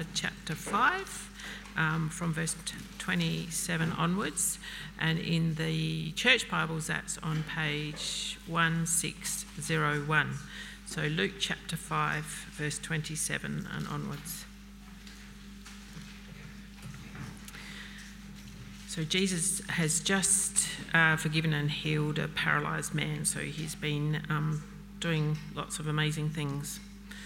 chapter 5 from verse 27 onwards, and in the Church Bibles that's on page 1601. So Luke chapter 5 verse 27 and onwards. So Jesus has just forgiven and healed a paralysed man, so he's been doing lots of amazing things.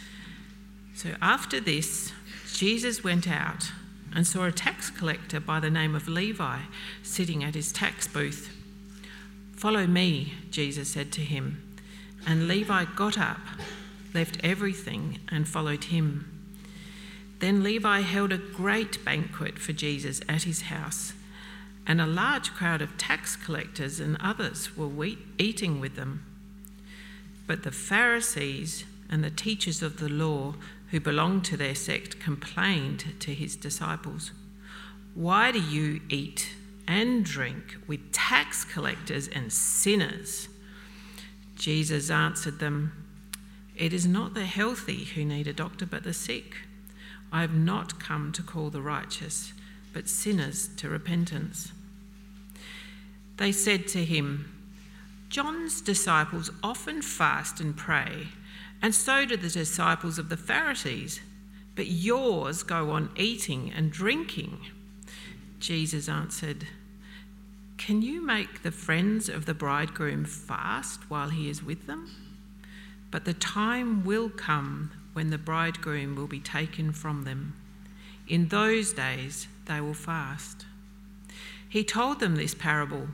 So after this, Jesus went out and saw a tax collector by the name of Levi sitting at his tax booth. "Follow me," Jesus said to him. And Levi got up, left everything and followed him. Then Levi held a great banquet for Jesus at his house, and a large crowd of tax collectors and others were eating with them. But the Pharisees and the teachers of the law who belonged to their sect complained to his disciples, "Why do you eat and drink with tax collectors and sinners?" Jesus answered them, "It is not the healthy who need a doctor, but the sick. I have not come to call the righteous, but sinners to repentance." They said to him, "John's disciples often fast and pray, and so do the disciples of the Pharisees, but yours go on eating and drinking." Jesus answered, "Can you make the friends of the bridegroom fast while he is with them? But the time will come when the bridegroom will be taken from them. In those days they will fast." He told them this parable.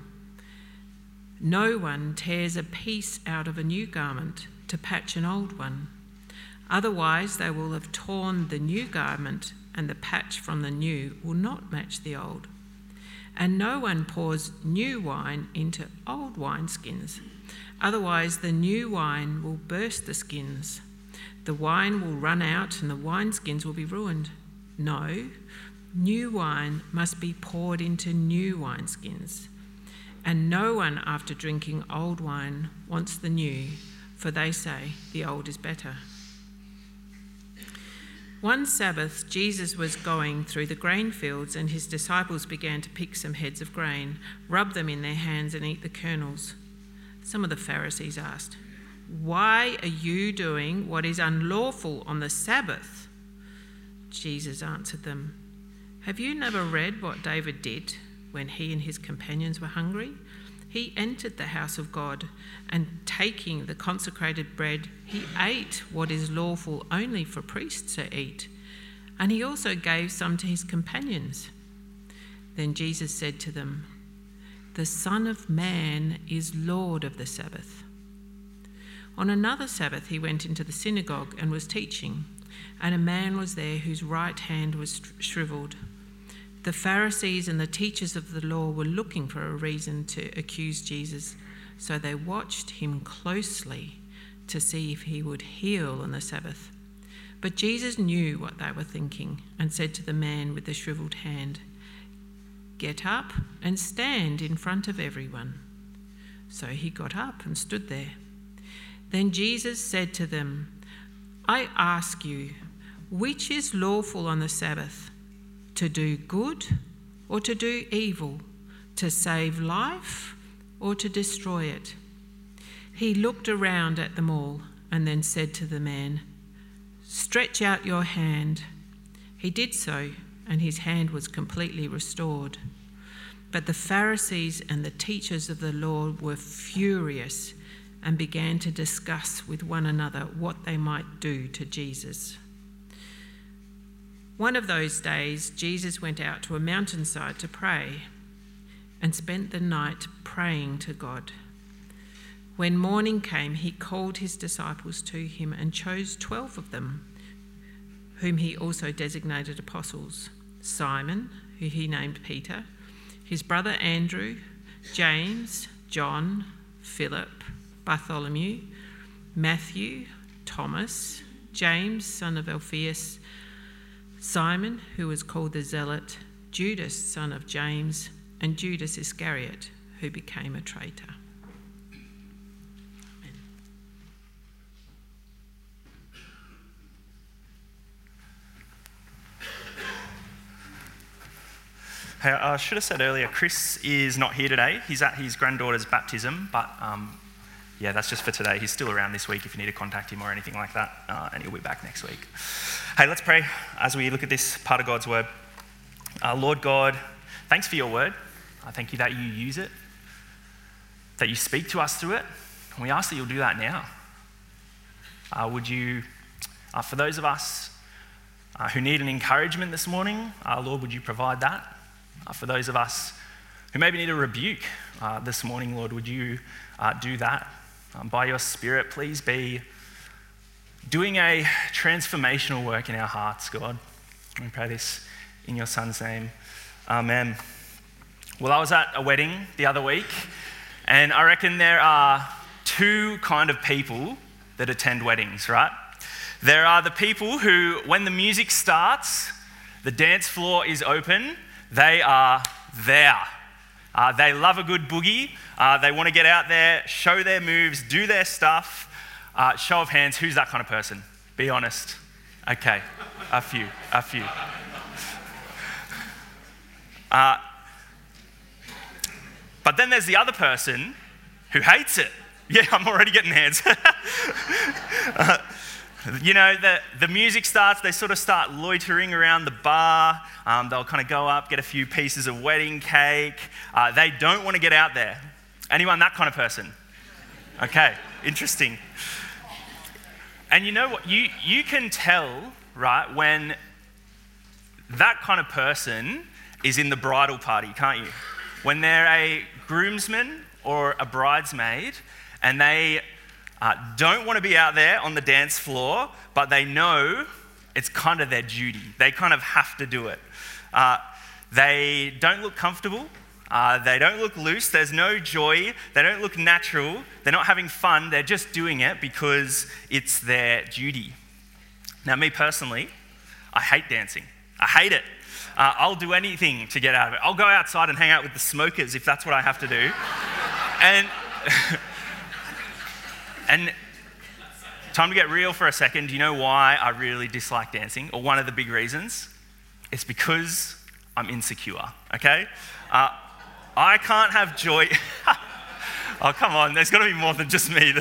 "No one tears a piece out of a new garment to patch an old one. Otherwise they will have torn the new garment, and the patch from the new will not match the old. And no one pours new wine into old wineskins. Otherwise the new wine will burst the skins. The wine will run out and the wineskins will be ruined. No, new wine must be poured into new wineskins. And no one after drinking old wine wants the new, for they say the old is better." One Sabbath, Jesus was going through the grain fields, and his disciples began to pick some heads of grain, rub them in their hands and eat the kernels. Some of the Pharisees asked, "Why are you doing what is unlawful on the Sabbath?" Jesus answered them, "Have you never read what David did when he and his companions were hungry? He entered the house of God, and taking the consecrated bread, he ate what is lawful only for priests to eat, and he also gave some to his companions." Then Jesus said to them, "The Son of Man is Lord of the Sabbath." On another Sabbath he went into the synagogue and was teaching, and a man was there whose right hand was shriveled. The Pharisees and the teachers of the law were looking for a reason to accuse Jesus, so they watched him closely to see if he would heal on the Sabbath. But Jesus knew what they were thinking and said to the man with the shriveled hand, "Get up and stand in front of everyone." So he got up and stood there. Then Jesus said to them, "I ask you, which is lawful on the Sabbath? To do good or to do evil? To save life or to destroy it?" He looked around at them all and then said to the man, "Stretch out your hand." He did so, and his hand was completely restored. But the Pharisees and the teachers of the law were furious and began to discuss with one another what they might do to Jesus. One of those days, Jesus went out to a mountainside to pray and spent the night praying to God. When morning came, he called his disciples to him and chose 12 of them, whom he also designated apostles: Simon, who he named Peter, his brother Andrew, James, John, Philip, Bartholomew, Matthew, Thomas, James, son of Alphaeus, Simon, who was called the Zealot, Judas, son of James, and Judas Iscariot, who became a traitor. Amen. Hey, I should have said earlier, Chris is not here today. He's at his granddaughter's baptism, but yeah, that's just for today. He's still around this week if you need to contact him or anything like that, and he'll be back next week. Hey, let's pray as we look at this part of God's word. Lord God, thanks for your word. I thank you that you use it, that you speak to us through it, and we ask that you'll do that now. Would you, for those of us who need an encouragement this morning, Lord, would you provide that? For those of us who maybe need a rebuke this morning, Lord, would you do that? By your Spirit, please be doing a transformational work in our hearts, God. We pray this in your Son's name. Amen. Well, I was at a wedding the other week, and I reckon there are two kind of people that attend weddings, right? There are the people who, when the music starts, the dance floor is open, they are there. They love a good boogie. They want to get out there, show their moves, do their stuff. Show of hands, who's that kind of person? Be honest. Okay, a few. But then there's the other person who hates it. Yeah, I'm already getting hands. You know, the music starts, they sort of start loitering around the bar. They'll kind of go up, get a few pieces of wedding cake. They don't want to get out there. Anyone that kind of person? Okay, interesting. And you know what? You can tell, right, when that kind of person is in the bridal party, can't you? When they're a groomsman or a bridesmaid and they don't want to be out there on the dance floor, but they know it's kind of their duty. They kind of have to do it. They don't look comfortable. They don't look loose. There's no joy. They don't look natural. They're not having fun. They're just doing it because it's their duty. Now, me personally, I hate dancing. I hate it. I'll do anything to get out of it. I'll go outside and hang out with the smokers if that's what I have to do. And time to get real for a second. Do you know why I really dislike dancing? Or one of the big reasons? It's because I'm insecure, okay? I can't have joy. Oh, come on. There's got to be more than just me.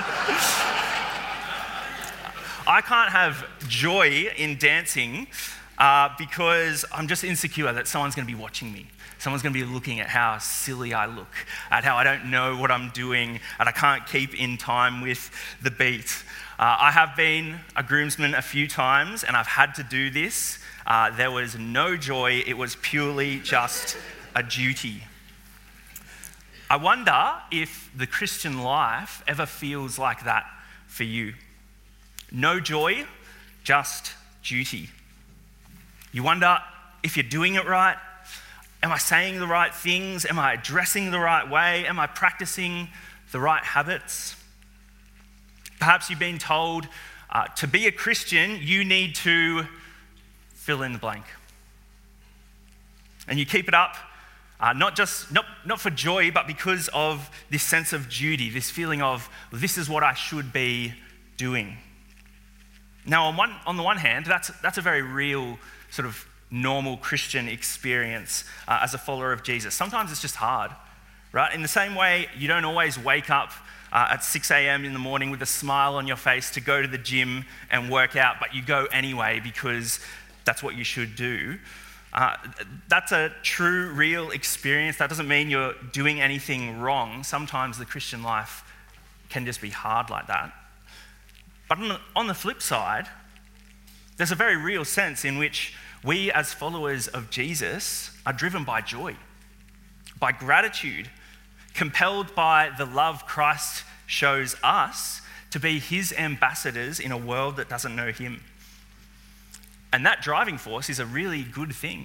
I can't have joy in dancing because I'm just insecure that someone's going to be watching me. Someone's going to be looking at how silly I look, at how I don't know what I'm doing, and I can't keep in time with the beat. I have been a groomsman a few times, and I've had to do this. There was no joy. It was purely just a duty. I wonder if the Christian life ever feels like that for you. No joy, just duty. You wonder if you're doing it right. Am I saying the right things? Am I dressing the right way? Am I practicing the right habits? Perhaps you've been told to be a Christian, you need to fill in the blank. And you keep it up, not for joy, but because of this sense of duty, this feeling of, this is what I should be doing. Now, on the one hand, that's a very real sort of normal Christian experience as a follower of Jesus. Sometimes it's just hard, right? In the same way, you don't always wake up at 6 a.m. in the morning with a smile on your face to go to the gym and work out, but you go anyway because that's what you should do. That's a true, real experience. That doesn't mean you're doing anything wrong. Sometimes the Christian life can just be hard like that. But on the flip side, there's a very real sense in which we as followers of Jesus are driven by joy, by gratitude, compelled by the love Christ shows us to be his ambassadors in a world that doesn't know him. And that driving force is a really good thing.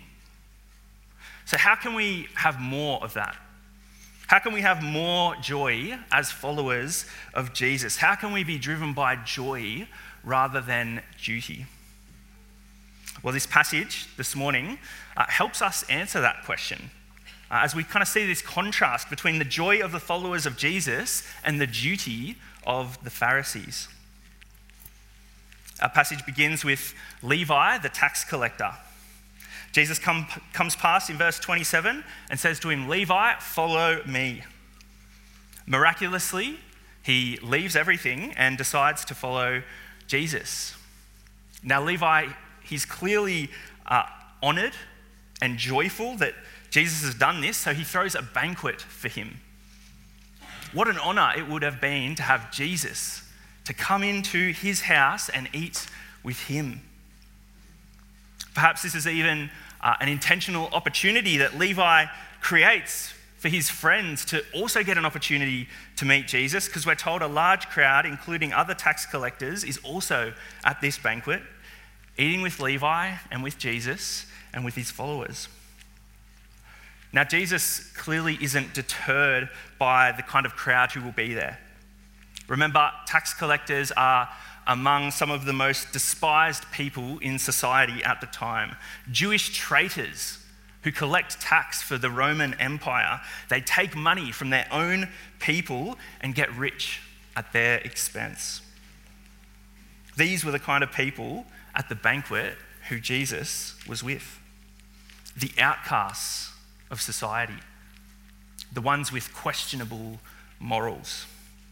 So how can we have more of that? How can we have more joy as followers of Jesus? How can we be driven by joy rather than duty? Well, this passage this morning helps us answer that question as we kind of see this contrast between the joy of the followers of Jesus and the duty of the Pharisees. Our passage begins with Levi, the tax collector. Jesus comes past in verse 27 and says to him, "Levi, follow me." Miraculously, he leaves everything and decides to follow Jesus. Now, Levi, he's clearly honoured and joyful that Jesus has done this, so he throws a banquet for him. What an honour it would have been to have Jesus to come into his house and eat with him. Perhaps this is even an intentional opportunity that Levi creates for his friends to also get an opportunity to meet Jesus, because we're told a large crowd, including other tax collectors, is also at this banquet, eating with Levi and with Jesus and with his followers. Now, Jesus clearly isn't deterred by the kind of crowd who will be there. Remember, tax collectors are among some of the most despised people in society at the time. Jewish traitors who collect tax for the Roman Empire. They take money from their own people and get rich at their expense. These were the kind of people at the banquet who Jesus was with. The outcasts of society, the ones with questionable morals.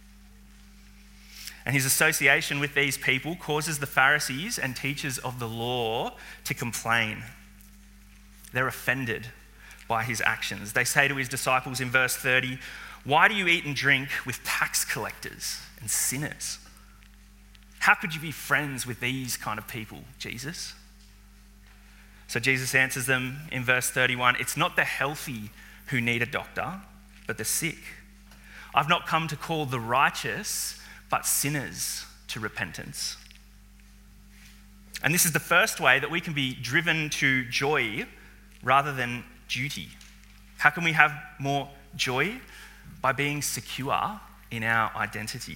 And his association with these people causes the Pharisees and teachers of the law to complain. They're offended by his actions. They say to his disciples in verse 30, "Why do you eat and drink with tax collectors and sinners?" How could you be friends with these kind of people, Jesus? So Jesus answers them in verse 31, "It's not the healthy who need a doctor, but the sick. I've not come to call the righteous, but sinners to repentance." And this is the first way that we can be driven to joy rather than duty. How can we have more joy? By being secure in our identity.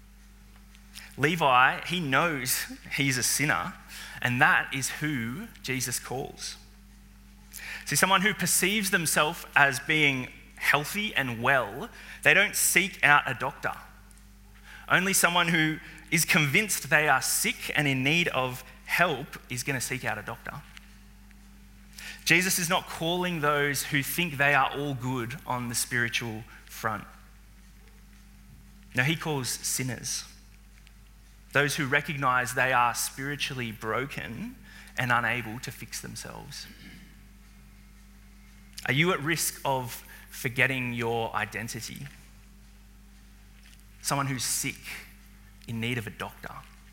Levi, he knows he's a sinner, and that is who Jesus calls. See, someone who perceives themselves as being healthy and well, they don't seek out a doctor. Only someone who is convinced they are sick and in need of help is going to seek out a doctor. Jesus is not calling those who think they are all good on the spiritual front. No, he calls sinners. Those who recognise they are spiritually broken and unable to fix themselves. Are you at risk of forgetting your identity? Someone who's sick, in need of a doctor.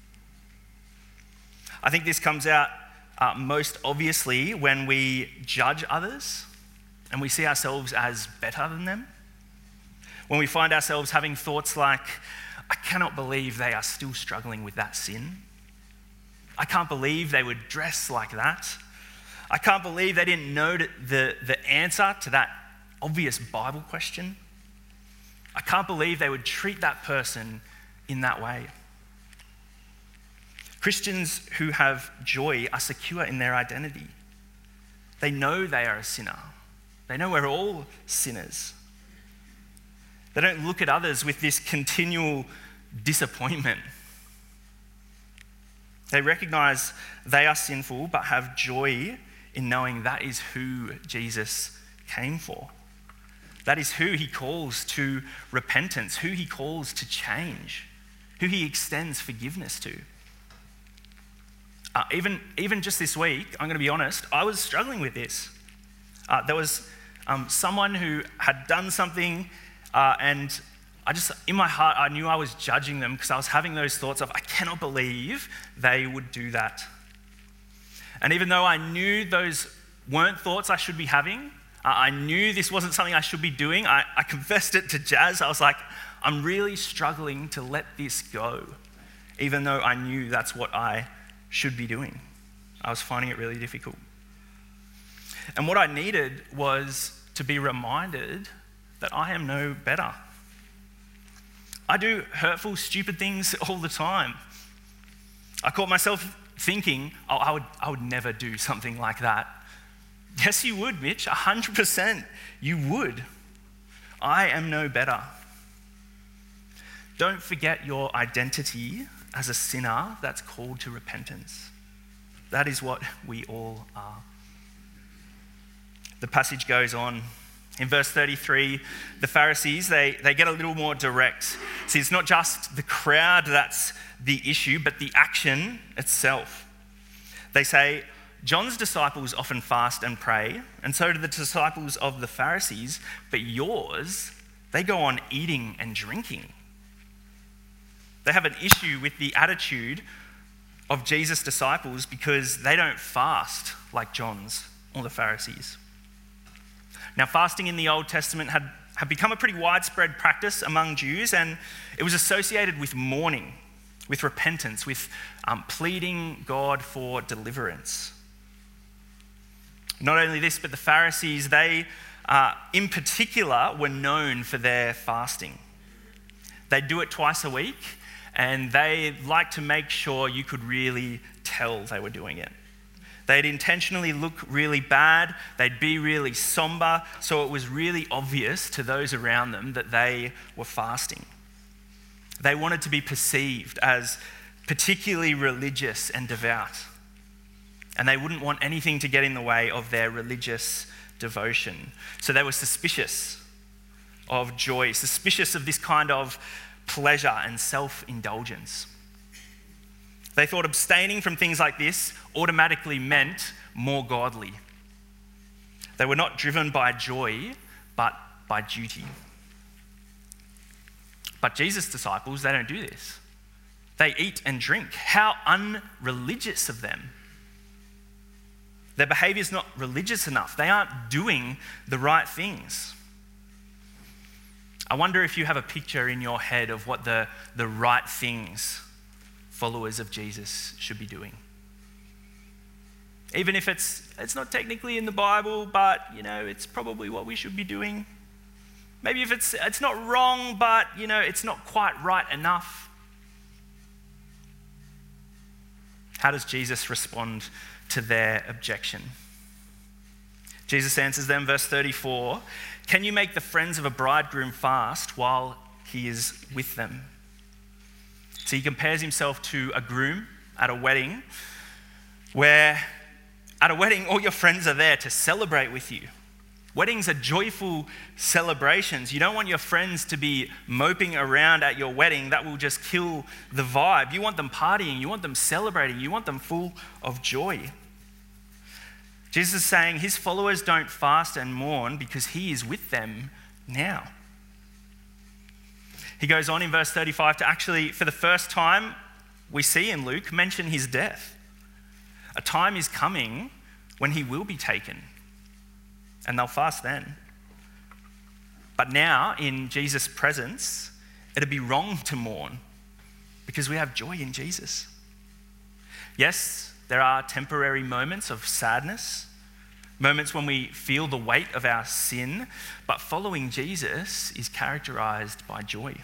I think this comes out most obviously when we judge others and we see ourselves as better than them. When we find ourselves having thoughts like, "I cannot believe they are still struggling with that sin. I can't believe they would dress like that. I can't believe they didn't know the answer to that obvious Bible question. I can't believe they would treat that person in that way." Christians who have joy are secure in their identity. They know they are a sinner. They know we're all sinners. They don't look at others with this continual disappointment. They recognise they are sinful but have joy in knowing that is who Jesus came for. That is who he calls to repentance, who he calls to change, who he extends forgiveness to. Even just this week, I'm going to be honest, I was struggling with this. There was someone who had done something and in my heart, I knew I was judging them because I was having those thoughts of, I cannot believe they would do that. And even though I knew those weren't thoughts I should be having, I knew this wasn't something I should be doing, I confessed it to Jazz. I was like, I'm really struggling to let this go, even though I knew that's what I should be doing. I was finding it really difficult. And what I needed was to be reminded that I am no better. I do hurtful, stupid things all the time. I caught myself thinking, I would never do something like that. Yes, you would, Mitch, 100% you would. I am no better. Don't forget your identity as a sinner that's called to repentance. That is what we all are. the passage goes on. In verse 33, the Pharisees, they get a little more direct. See, it's not just the crowd that's the issue, but the action itself. They say, John's disciples often fast and pray, and so do the disciples of the Pharisees, but yours, they go on eating and drinking. They have an issue with the attitude of Jesus' disciples because they don't fast like John's or the Pharisees. Now, fasting in the Old Testament had become a pretty widespread practice among Jews, and it was associated with mourning, with repentance, with pleading God for deliverance. Not only this, but the Pharisees, they in particular were known for their fasting. They'd do it twice a week, and they liked to make sure you could really tell they were doing it. They'd intentionally look really bad, they'd be really somber, so it was really obvious to those around them that they were fasting. They wanted to be perceived as particularly religious and devout, and they wouldn't want anything to get in the way of their religious devotion. So they were suspicious of joy, suspicious of this kind of pleasure and self-indulgence. They thought abstaining from things like this automatically meant more godly. They were not driven by joy, but by duty. But Jesus' disciples, they don't do this. They eat and drink. How unreligious of them. Their behavior is not religious enough. They aren't doing the right things. I wonder if you have a picture in your head of what the right things followers of Jesus should be doing. Even if it's not technically in the Bible, but it's probably what we should be doing. Maybe if it's not wrong, but it's not quite right enough. How does Jesus respond to their objection? Jesus answers them, verse 34, "Can you make the friends of a bridegroom fast while he is with them?" So he compares himself to a groom at a wedding, where at a wedding, all your friends are there to celebrate with you. Weddings are joyful celebrations. You don't want your friends to be moping around at your wedding. That will just kill the vibe. You want them partying. You want them celebrating. You want them full of joy. Jesus is saying his followers don't fast and mourn because he is with them now. He goes on in verse 35 to actually, for the first time, we see in Luke, mention his death. A time is coming when he will be taken, and they'll fast then. But now, in Jesus' presence, it'd be wrong to mourn because we have joy in Jesus. Yes, there are temporary moments of sadness, moments when we feel the weight of our sin, but following Jesus is characterized by joy.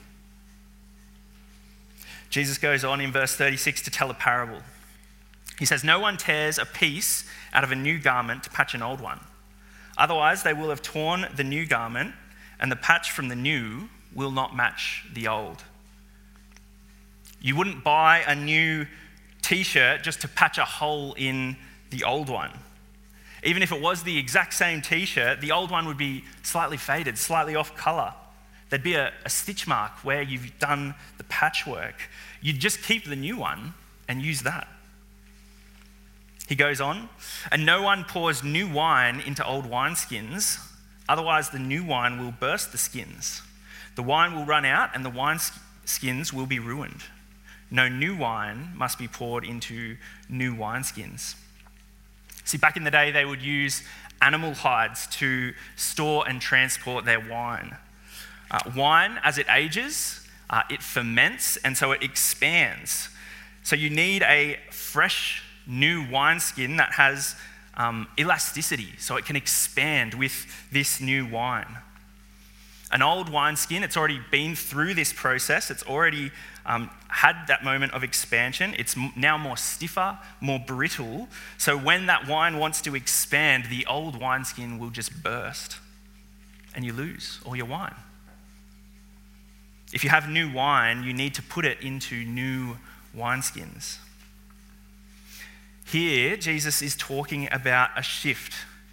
Jesus goes on in verse 36 to tell a parable. He says, "No one tears a piece out of a new garment to patch an old one. Otherwise, they will have torn the new garment, and the patch from the new will not match the old." You wouldn't buy a new t-shirt just to patch a hole in the old one. Even if it was the exact same t-shirt, the old one would be slightly faded, slightly off colour. There'd be a stitch mark where you've done the patchwork. You'd just keep the new one and use that. He goes on, "And no one pours new wine into old wineskins, otherwise the new wine will burst the skins. The wine will run out and the wineskins will be ruined. No new wine must be poured into new wineskins." See, back in the day, they would use animal hides to store and transport their wine. Wine, as it ages, it ferments, and so it expands. So you need a fresh, new wineskin that has elasticity, so it can expand with this new wine. An old wineskin, it's already been through this process. It's already had that moment of expansion. It's now more stiffer, more brittle. So when that wine wants to expand, the old wineskin will just burst and you lose all your wine. If you have new wine, you need to put it into new wineskins. Here, Jesus is talking about a shift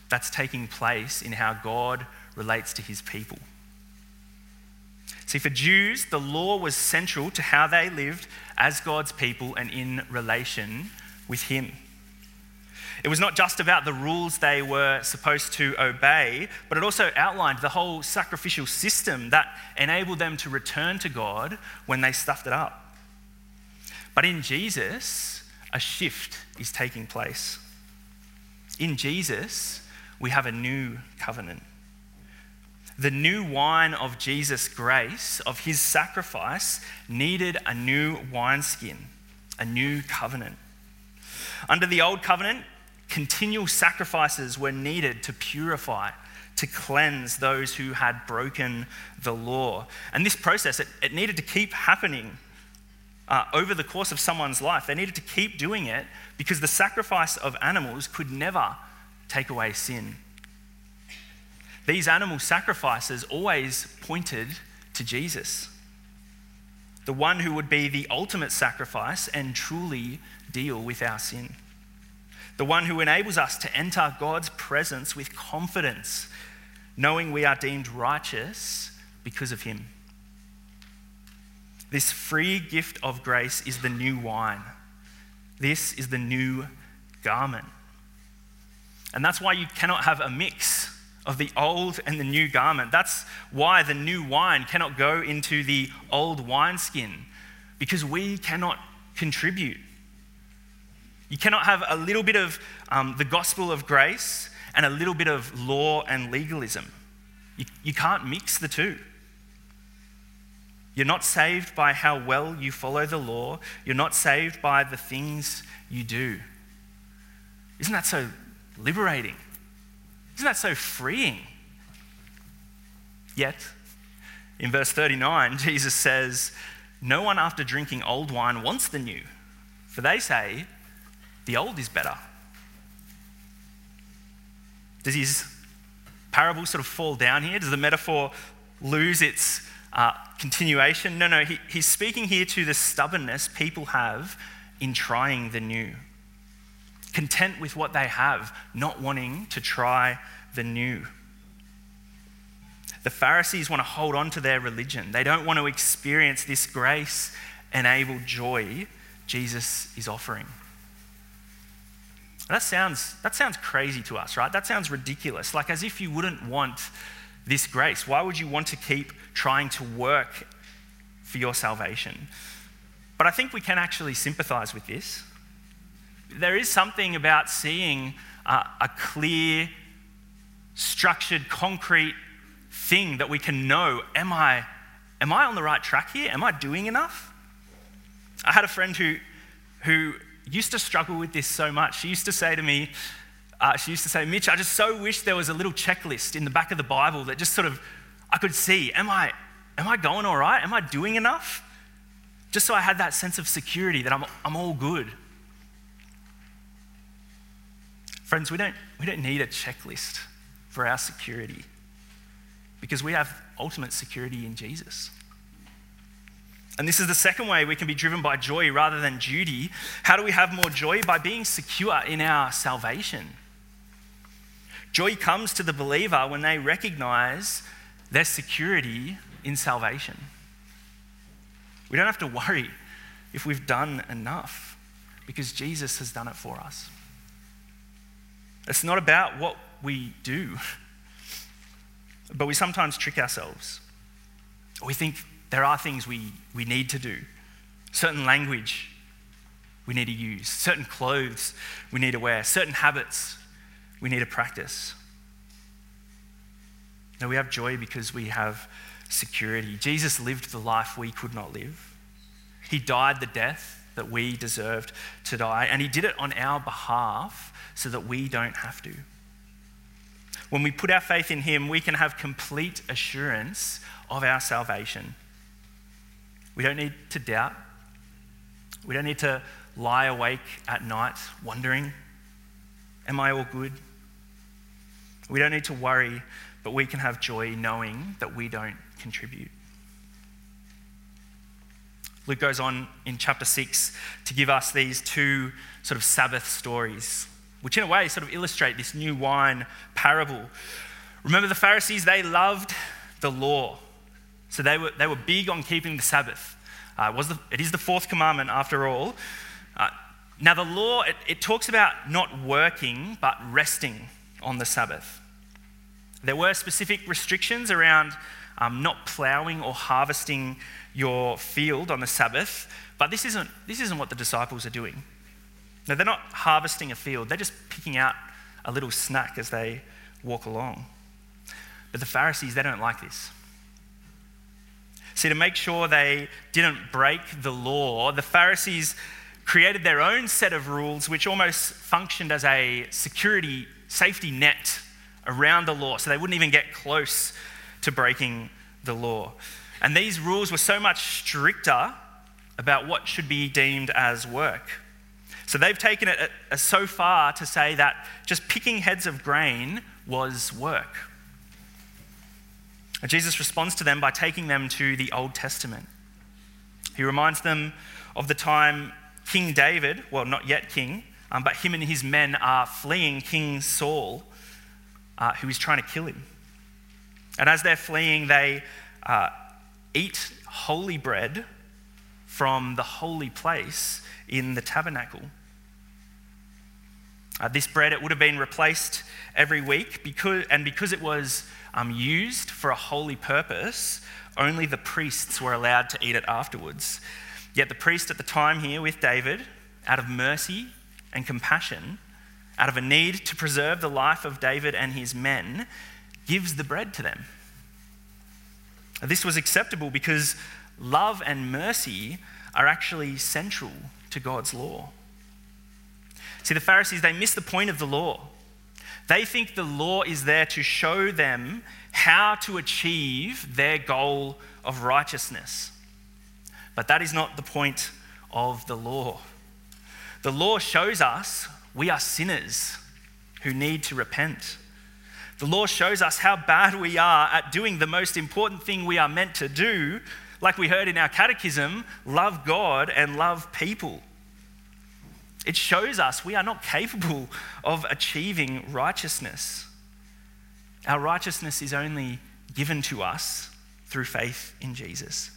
that's taking place in how God relates to his people. See, for Jews, the law was central to how they lived as God's people and in relation with him. It was not just about the rules they were supposed to obey, but it also outlined the whole sacrificial system that enabled them to return to God when they stuffed it up. But in Jesus, a shift is taking place. In Jesus, we have a new covenant. The new wine of Jesus' grace, of his sacrifice, needed a new wineskin, a new covenant. Under the old covenant, continual sacrifices were needed to purify, to cleanse those who had broken the law. And this process, it needed to keep happening over the course of someone's life. They needed to keep doing it because the sacrifice of animals could never take away sin. These animal sacrifices always pointed to Jesus, the one who would be the ultimate sacrifice and truly deal with our sin. The one who enables us to enter God's presence with confidence, knowing we are deemed righteous because of him. This free gift of grace is the new wine. This is the new garment. And that's why you cannot have a mix of the old and the new garment. That's why the new wine cannot go into the old wineskin, because we cannot contribute. You cannot have a little bit of the gospel of grace and a little bit of law and legalism. You can't mix the two. You're not saved by how well you follow the law. You're not saved by the things you do. Isn't that so liberating? Isn't that so freeing? Yet, in verse 39, Jesus says, "No one after drinking old wine wants the new, for they say, the old is better." Does his parable sort of fall down here? Does the metaphor lose its continuation? No, he's speaking here to the stubbornness people have in trying the new. Content with what they have, not wanting to try the new. The Pharisees want to hold on to their religion. They don't want to experience this grace-enabled joy Jesus is offering. That sounds crazy to us, right? That sounds ridiculous. Like as if you wouldn't want this grace. Why would you want to keep trying to work for your salvation? But I think we can actually sympathize with this. There is something about seeing a clear, structured, concrete thing that we can know, am I on the right track here? Am I doing enough? I had a friend who used to struggle with this so much. She used to say to me, Mitch, I just so wish there was a little checklist in the back of the Bible that just sort of, I could see, am I going all right? Am I doing enough? Just so I had that sense of security that I'm all good. Friends, we don't need a checklist for our security because we have ultimate security in Jesus. And this is the second way we can be driven by joy rather than duty. How do we have more joy? By being secure in our salvation. Joy comes to the believer when they recognize their security in salvation. We don't have to worry if we've done enough because Jesus has done it for us. It's not about what we do, but we sometimes trick ourselves. We think there are things we need to do, certain language we need to use, certain clothes we need to wear, certain habits we need to practice. No, we have joy because we have security. Jesus lived the life we could not live. He died the death that we deserved to die, and he did it on our behalf so that we don't have to. When we put our faith in him, we can have complete assurance of our salvation. We don't need to doubt. We don't need to lie awake at night wondering, am I all good? We don't need to worry, but we can have joy knowing that we don't contribute. Luke goes on in chapter 6 to give us these two sort of Sabbath stories. which in a way sort of illustrate this new wine parable. Remember, the Pharisees, they loved the law. So they were big on keeping the Sabbath. It is the fourth commandment after all. Now the law, it talks about not working but resting on the Sabbath. There were specific restrictions around not ploughing or harvesting your field on the Sabbath, but this isn't what the disciples are doing. No, they're not harvesting a field, they're just picking out a little snack as they walk along. But the Pharisees, they don't like this. See, to make sure they didn't break the law, the Pharisees created their own set of rules which almost functioned as a safety net around the law, so they wouldn't even get close to breaking the law. And these rules were so much stricter about what should be deemed as work. So they've taken it so far to say that just picking heads of grain was work. And Jesus responds to them by taking them to the Old Testament. He reminds them of the time King David, well, not yet king, but him and his men are fleeing King Saul, who is trying to kill him. And as they're fleeing, they eat holy bread from the holy place in the tabernacle. This bread, it would have been replaced every week because it was used for a holy purpose, only the priests were allowed to eat it afterwards. Yet the priest at the time here with David, out of mercy and compassion, out of a need to preserve the life of David and his men, gives the bread to them. This was acceptable because love and mercy are actually central to God's law. See, the Pharisees, they miss the point of the law. They think the law is there to show them how to achieve their goal of righteousness. But that is not the point of the law. The law shows us we are sinners who need to repent. The law shows us how bad we are at doing the most important thing we are meant to do, like we heard in our catechism, love God and love people. It shows us we are not capable of achieving righteousness. Our righteousness is only given to us through faith in Jesus.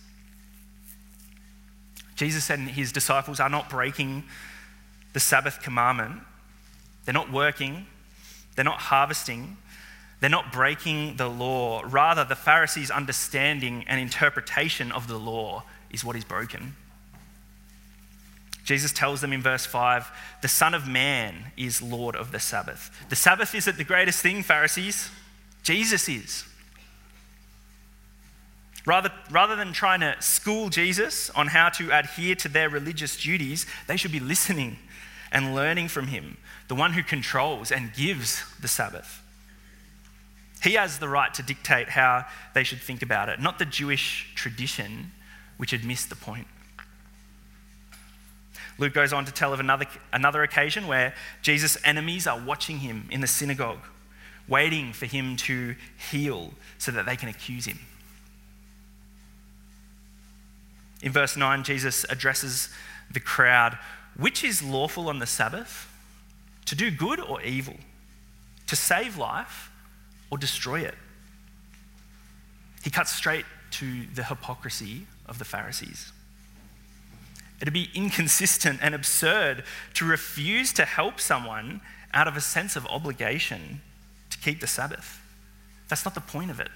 Jesus and his disciples are not breaking the Sabbath commandment. They're not working. They're not harvesting. They're not breaking the law. Rather, the Pharisees' understanding and interpretation of the law is what is broken. Jesus tells them in verse 5, the Son of Man is Lord of the Sabbath. The Sabbath isn't the greatest thing, Pharisees. Jesus is. Rather than trying to school Jesus on how to adhere to their religious duties, they should be listening and learning from him, the one who controls and gives the Sabbath. He has the right to dictate how they should think about it, not the Jewish tradition, which had missed the point. Luke goes on to tell of another occasion where Jesus' enemies are watching him in the synagogue, waiting for him to heal so that they can accuse him. In verse 9, Jesus addresses the crowd. Which is lawful on the Sabbath? To do good or evil? To save life or destroy it? He cuts straight to the hypocrisy of the Pharisees. It'd be inconsistent and absurd to refuse to help someone out of a sense of obligation to keep the Sabbath. That's not the point of it.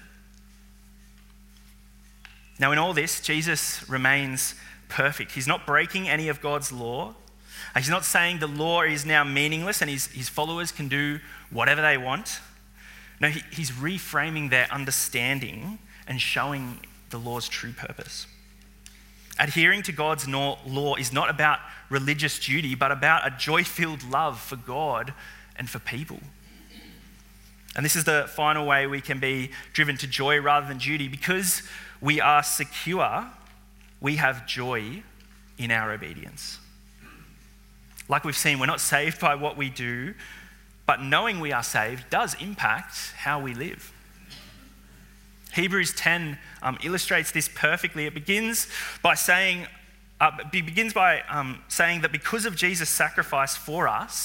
Now, in all this, Jesus remains perfect. He's not breaking any of God's law. He's not saying the law is now meaningless and his followers can do whatever they want. No, he's reframing their understanding and showing the law's true purpose. Adhering to God's law is not about religious duty, but about a joy-filled love for God and for people. And this is the final way we can be driven to joy rather than duty. Because we are secure, we have joy in our obedience. Like we've seen, we're not saved by what we do, but knowing we are saved does impact how we live. Hebrews 10 illustrates this perfectly. It begins by saying that because of Jesus' sacrifice for us,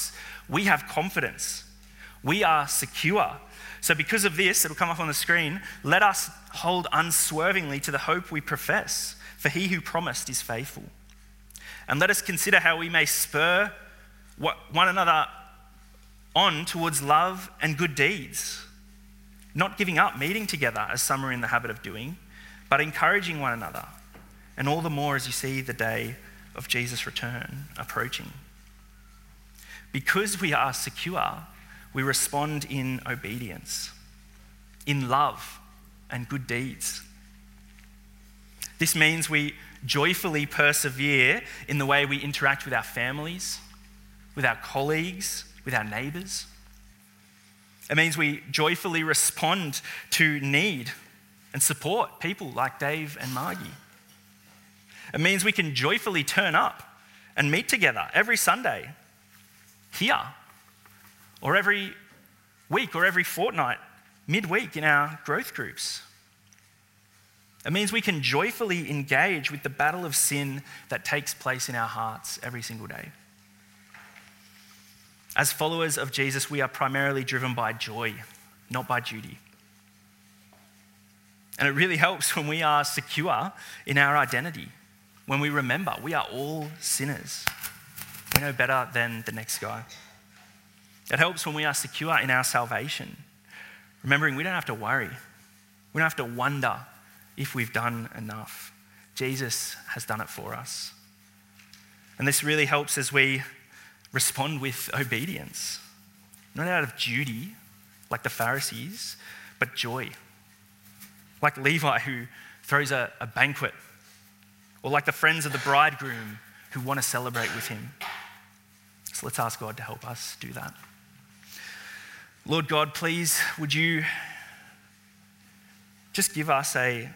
we have confidence. We are secure. So because of this, it'll come up on the screen, let us hold unswervingly to the hope we profess, for he who promised is faithful. And let us consider how we may spur one another on towards love and good deeds, not giving up meeting together as some are in the habit of doing, but encouraging one another, and all the more as you see the day of Jesus' return approaching. Because we are secure, we respond in obedience, in love and good deeds. This means we joyfully persevere in the way we interact with our families, with our colleagues, with our neighbours. It means we joyfully respond to need and support people like Dave and Margie. It means we can joyfully turn up and meet together every Sunday here, or every week or every fortnight, midweek in our growth groups. It means we can joyfully engage with the battle of sin that takes place in our hearts every single day. As followers of Jesus, we are primarily driven by joy, not by duty. And it really helps when we are secure in our identity, when we remember we are all sinners. We know better than the next guy. It helps when we are secure in our salvation, remembering we don't have to worry. We don't have to wonder if we've done enough. Jesus has done it for us. And this really helps as we respond with obedience, not out of duty like the Pharisees, but joy. Like Levi who throws a banquet, or like the friends of the bridegroom who want to celebrate with him. So let's ask God to help us do that. Lord God, please, would you just give us a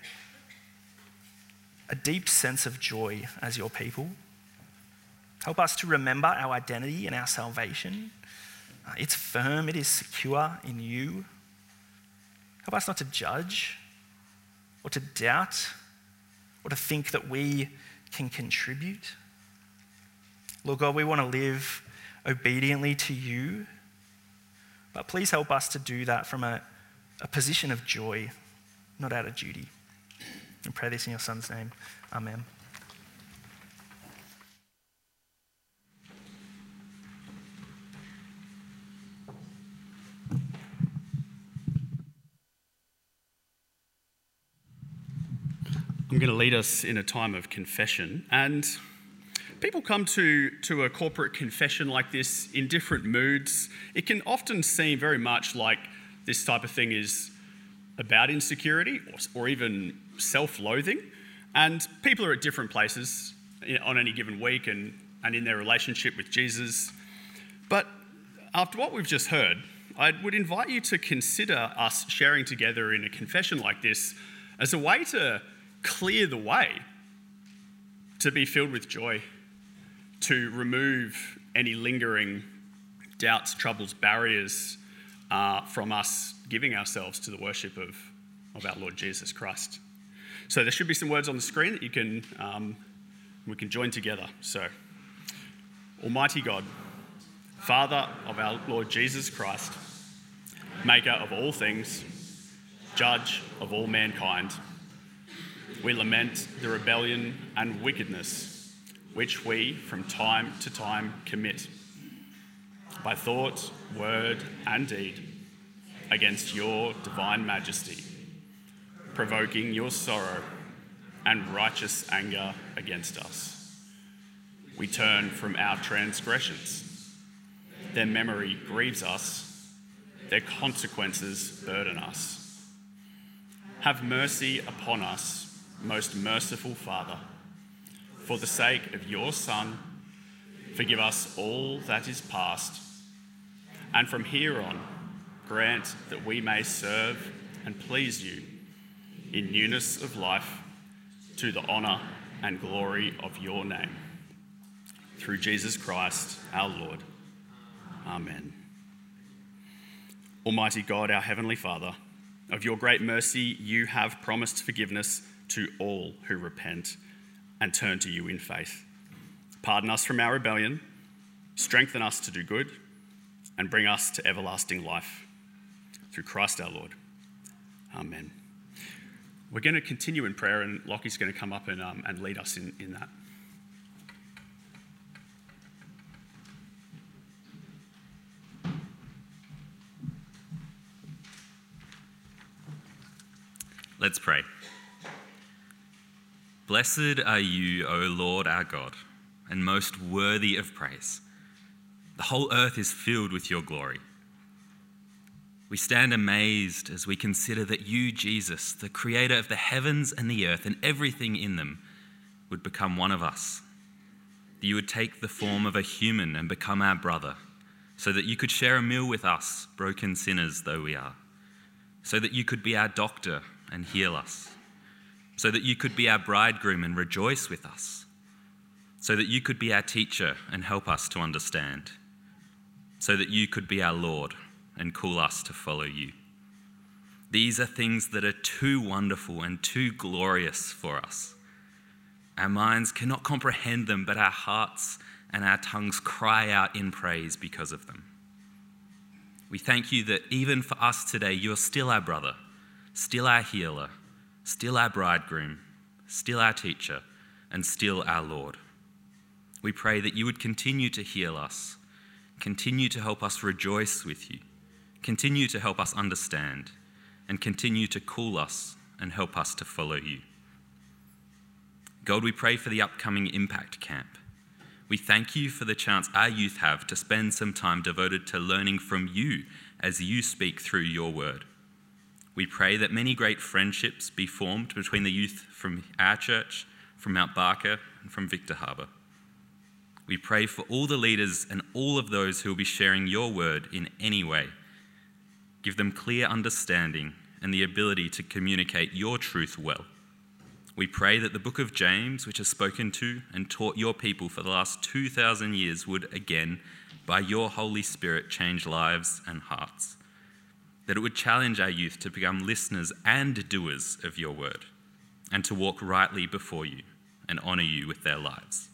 deep sense of joy as your people. Help us to remember our identity and our salvation. It's firm, it is secure in you. Help us not to judge or to doubt or to think that we can contribute. Lord God, we want to live obediently to you, but please help us to do that from a position of joy, not out of duty. And pray this in your Son's name. Amen. I'm going to lead us in a time of confession, and people come to a corporate confession like this in different moods. It can often seem very much like this type of thing is about insecurity or even self-loathing, and people are at different places on any given week and in their relationship with Jesus. But after what we've just heard, I would invite you to consider us sharing together in a confession like this as a way to clear the way to be filled with joy, to remove any lingering doubts, troubles, barriers from us giving ourselves to the worship of our Lord Jesus Christ. So there should be some words on the screen that we can join together. So, Almighty God, Father of our Lord Jesus Christ, maker of all things, judge of all mankind, we lament the rebellion and wickedness which we from time to time commit by thought, word, and deed against your divine majesty, provoking your sorrow and righteous anger against us. We turn from our transgressions. Their memory grieves us. Their consequences burden us. Have mercy upon us, most merciful Father. For the sake of your Son, forgive us all that is past, and from here on, grant that we may serve and please you in newness of life to the honour and glory of your name. Through Jesus Christ, our Lord. Amen. Almighty God, our Heavenly Father, of your great mercy, you have promised forgiveness to all who repent and turn to you in faith. Pardon us from our rebellion, strengthen us to do good, and bring us to everlasting life. Through Christ our Lord. Amen. We're going to continue in prayer, and Lockie's going to come up and lead us in that. Let's pray. Blessed are you, O Lord our God, and most worthy of praise. The whole earth is filled with your glory. We stand amazed as we consider that you, Jesus, the creator of the heavens and the earth and everything in them, would become one of us. That you would take the form of a human and become our brother, so that you could share a meal with us, broken sinners though we are. So that you could be our doctor and heal us. So that you could be our bridegroom and rejoice with us. So that you could be our teacher and help us to understand. So that you could be our Lord and call us to follow you. These are things that are too wonderful and too glorious for us. Our minds cannot comprehend them, but our hearts and our tongues cry out in praise because of them. We thank you that even for us today, you are still our brother, still our healer, still our bridegroom, still our teacher, and still our Lord. We pray that you would continue to heal us, continue to help us rejoice with you, continue to help us understand, and continue to call us and help us to follow you. God, we pray for the upcoming Impact Camp. We thank you for the chance our youth have to spend some time devoted to learning from you as you speak through your word. We pray that many great friendships be formed between the youth from our church, from Mount Barker, and from Victor Harbour. We pray for all the leaders and all of those who will be sharing your word in any way. Give them clear understanding and the ability to communicate your truth well. We pray that the book of James, which has spoken to and taught your people for the last 2,000 years, would again, by your Holy Spirit, change lives and hearts. That it would challenge our youth to become listeners and doers of your word, and to walk rightly before you and honour you with their lives.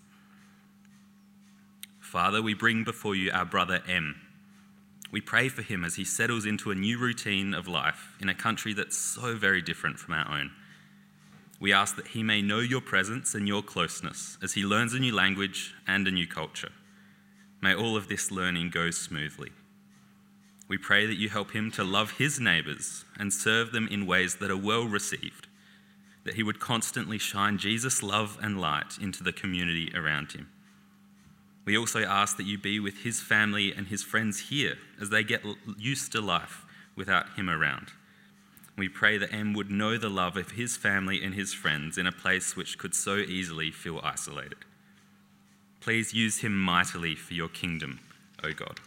Father, we bring before you our brother M. We pray for him as he settles into a new routine of life in a country that's so very different from our own. We ask that he may know your presence and your closeness as he learns a new language and a new culture. May all of this learning go smoothly. We pray that you help him to love his neighbours and serve them in ways that are well received, that he would constantly shine Jesus' love and light into the community around him. We also ask that you be with his family and his friends here as they get used to life without him around. We pray that M would know the love of his family and his friends in a place which could so easily feel isolated. Please use him mightily for your kingdom, O God.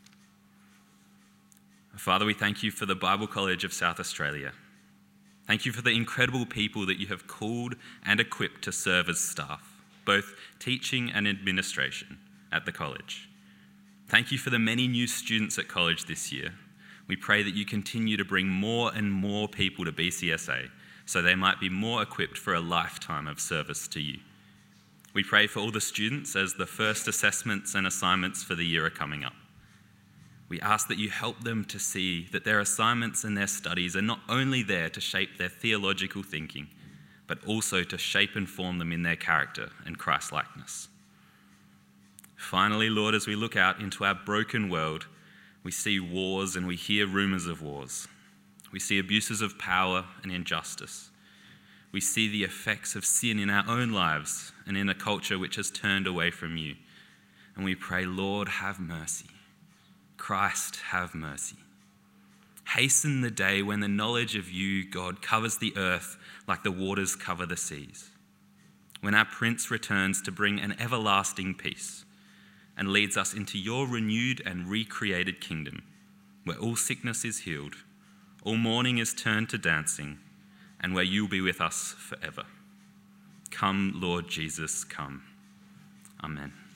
Father, we thank you for the Bible College of South Australia. Thank you for the incredible people that you have called and equipped to serve as staff, both teaching and administration at the college. Thank you for the many new students at college this year. We pray that you continue to bring more and more people to BCSA so they might be more equipped for a lifetime of service to you. We pray for all the students as the first assessments and assignments for the year are coming up. We ask that you help them to see that their assignments and their studies are not only there to shape their theological thinking, but also to shape and form them in their character and Christ-likeness. Finally, Lord, as we look out into our broken world, we see wars and we hear rumours of wars. We see abuses of power and injustice. We see the effects of sin in our own lives and in a culture which has turned away from you. And we pray, Lord, have mercy. Christ, have mercy. Hasten the day when the knowledge of you, God, covers the earth like the waters cover the seas. When our Prince returns to bring an everlasting peace and leads us into your renewed and recreated kingdom, where all sickness is healed, all mourning is turned to dancing, and where you'll be with us forever. Come, Lord Jesus, come. Amen.